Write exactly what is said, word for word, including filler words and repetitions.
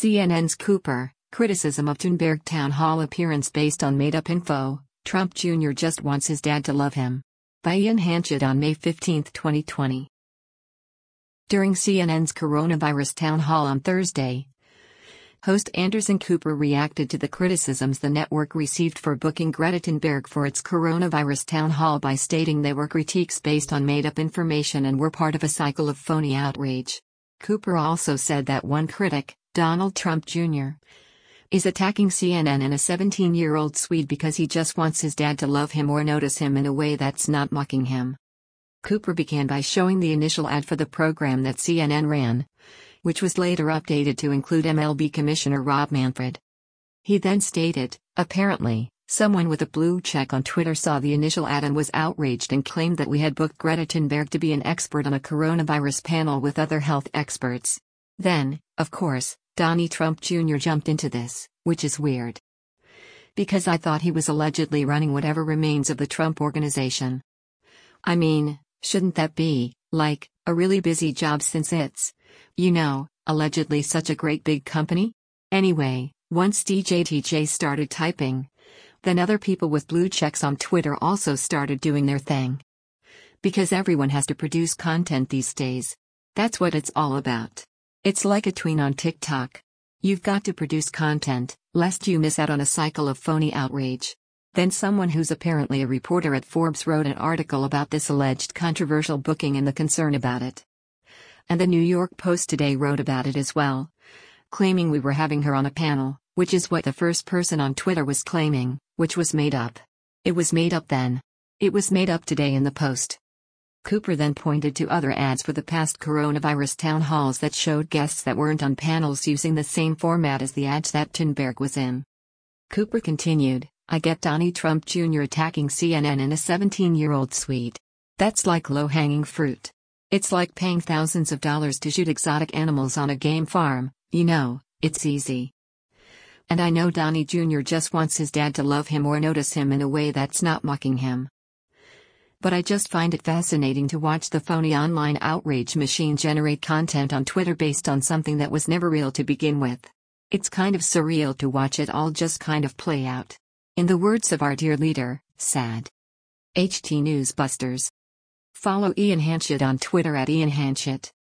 C N N's Cooper, criticism of Thunberg town hall appearance based on made-up info, Trump Junior just wants his dad to love him. By Ian Hanchett on May fifteenth, twenty twenty. During C N N's coronavirus town hall on Thursday, host Anderson Cooper reacted to the criticisms the network received for booking Greta Thunberg for its coronavirus town hall by stating they were critiques based on made-up information and were part of a cycle of phony outrage. Cooper also said that one critic, Donald Trump Junior, is attacking C N N and a seventeen-year-old Swede because he just wants his dad to love him or notice him in a way that's not mocking him. Cooper began by showing the initial ad for the program that C N N ran, which was later updated to include M L B Commissioner Rob Manfred. He then stated, apparently, someone with a blue check on Twitter saw the initial ad and was outraged and claimed that we had booked Greta Thunberg to be an expert on a coronavirus panel with other health experts. Then, of course, Donnie Trump Junior jumped into this, which is weird. Because I thought he was allegedly running whatever remains of the Trump Organization. I mean, shouldn't that be, like, a really busy job since it's, you know, allegedly such a great big company? Anyway, once D J T J started typing, then other people with blue checks on Twitter also started doing their thing. Because everyone has to produce content these days. That's what it's all about. It's like a tween on TikTok. You've got to produce content, lest you miss out on a cycle of phony outrage. Then someone who's apparently a reporter at Forbes wrote an article about this alleged controversial booking and the concern about it. And the New York Post today wrote about it as well, claiming we were having her on a panel, which is what the first person on Twitter was claiming, which was made up. It was made up then. It was made up today in the Post. Cooper then pointed to other ads for the past coronavirus town halls that showed guests that weren't on panels using the same format as the ads that Thunberg was in. Cooper continued, I get Donnie Trump Junior attacking C N N and a seventeen-year-old Swede. That's like low-hanging fruit. It's like paying thousands of dollars to shoot exotic animals on a game farm, you know, it's easy. And I know Donnie Junior just wants his dad to love him or notice him in a way that's not mocking him. But I just find it fascinating to watch the phony online outrage machine generate content on Twitter based on something that was never real to begin with. It's kind of surreal to watch it all just kind of play out. In the words of our dear leader, sad. H T Newsbusters. Follow Ian Hanchett on Twitter at Ian Hanchett.